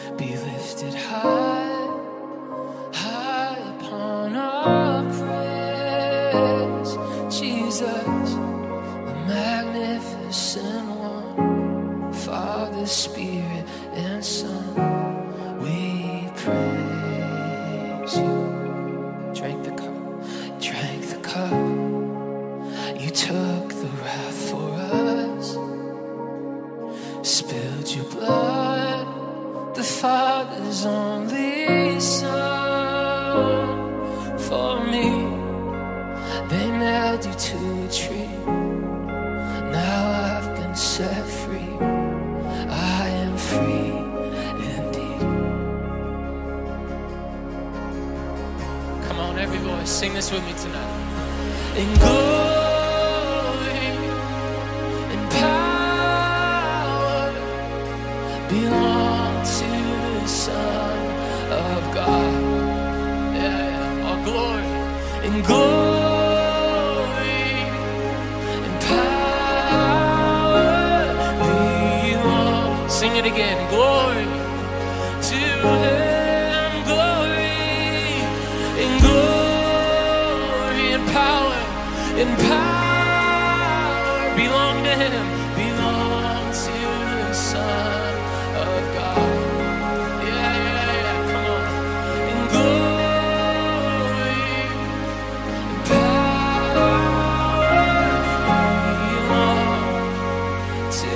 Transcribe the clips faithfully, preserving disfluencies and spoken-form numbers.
be lifted high, high upon our praise. Jesus, the magnificent one, Father, Spirit, and Son, we praise you. Drank the cup, drank the cup. You took the wrath for us, spilled your blood, the Father's only Son. For me, they nailed you to a tree. Now I've been set free. I am free indeed. Come on, every voice, sing this with me tonight. In glory, in power, belong to the Son of God. Yeah, yeah. All glory, in glory, in power, belong. Sing it again. Glory to Him. Glory, in glory, in power, in power, belong to Him. Belong to the Son of God. Yeah, yeah, yeah, come on. In glory, in power, belong to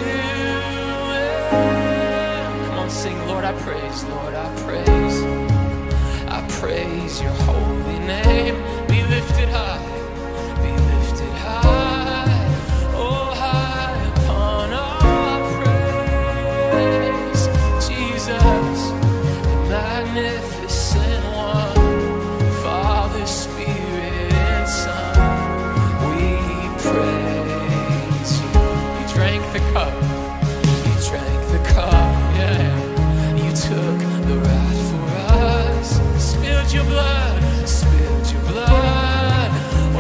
Him. Come on, sing, Lord, I praise, Lord, I praise. I praise your holy name. Be lifted high, be lifted high, oh, high upon our praise. Jesus, the magnificent one, Father, Spirit, and Son, we praise you. You drank the cup, you drank the cup, yeah. You took the wrath for us, spilled your blood, spilled your blood,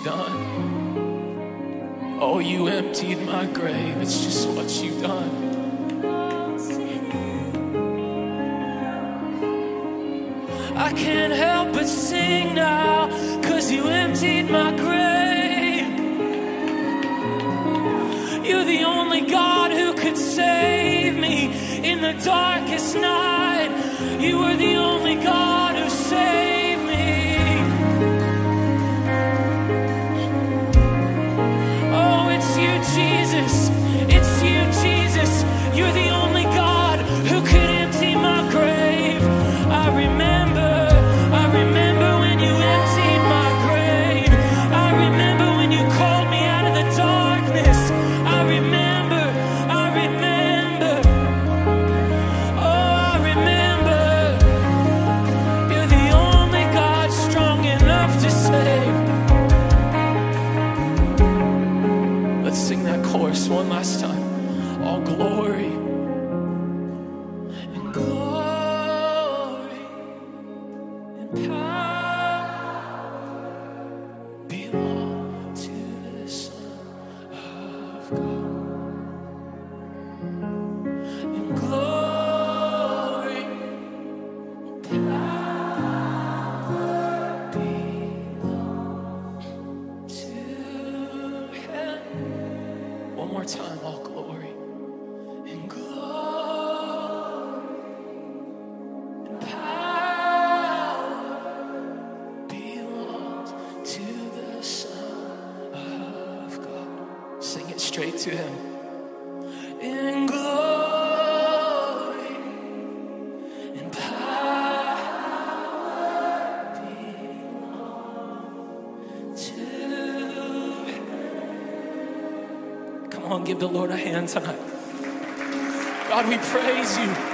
you've done. Oh, you emptied my grave. It's just what you've done. I can't help but sing now, 'cause you emptied my grave. You're the only God who could save me in the darkest night. You were the only God who saved me. Oh, it's you, Jesus. It's you, Jesus. You're the only God who could empty my grave. I remember, I remember when you emptied my grave. I remember when you called me out of the darkness. I remember, I remember. Oh, I remember. You're the only God strong enough to save. Let's sing that chorus one last time. All glory and glory and power belong to the Son of God. And glory and power belong to Him. One more time, all glory and glory and power belongs to the Son of God. Sing it straight to Him. In glory and power belong to Him. Come on, give the Lord a hand tonight. God, we praise you.